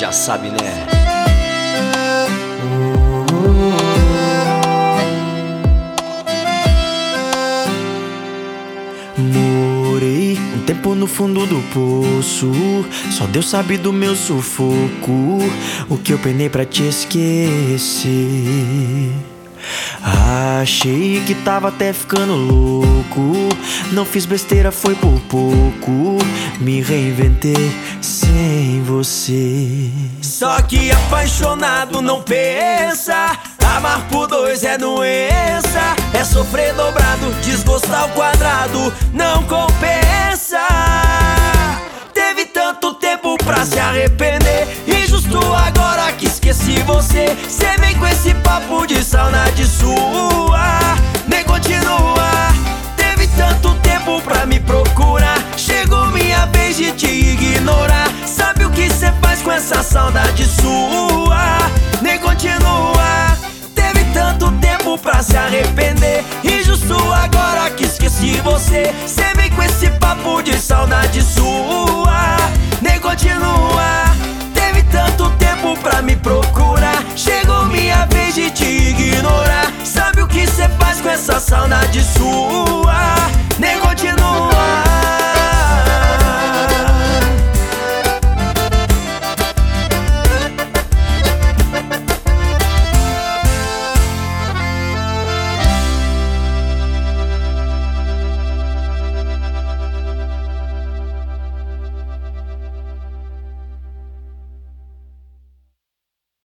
Já sabe, né? Morei um tempo no fundo do poço, só Deus sabe do meu sufoco, o que eu penei pra te esquecer. Achei que tava até ficando louco, não fiz besteira, foi por pouco, me reinventei sem você. Só que apaixonado não pensa, amar por dois é doença, é sofrer dobrado, desgostar ao quadrado, não compensa. Teve tanto tempo pra se arrepender, e justo agora que esqueci você, cê vem com esse papo de saudade sua, nem continua. Teve tanto tempo pra me procurar, chegou minha vez de te ignorar. Sabe o que cê faz com essa saudade sua, nem continua. Teve tanto tempo pra se arrepender, e justo agora que esqueci você, cê vem com esse papo de saudade sua, nem continua. Teve tanto tempo pra me procurar, chegou minha vez de te ignorar. Sabe o que cê faz com essa saudade sua, nem continua.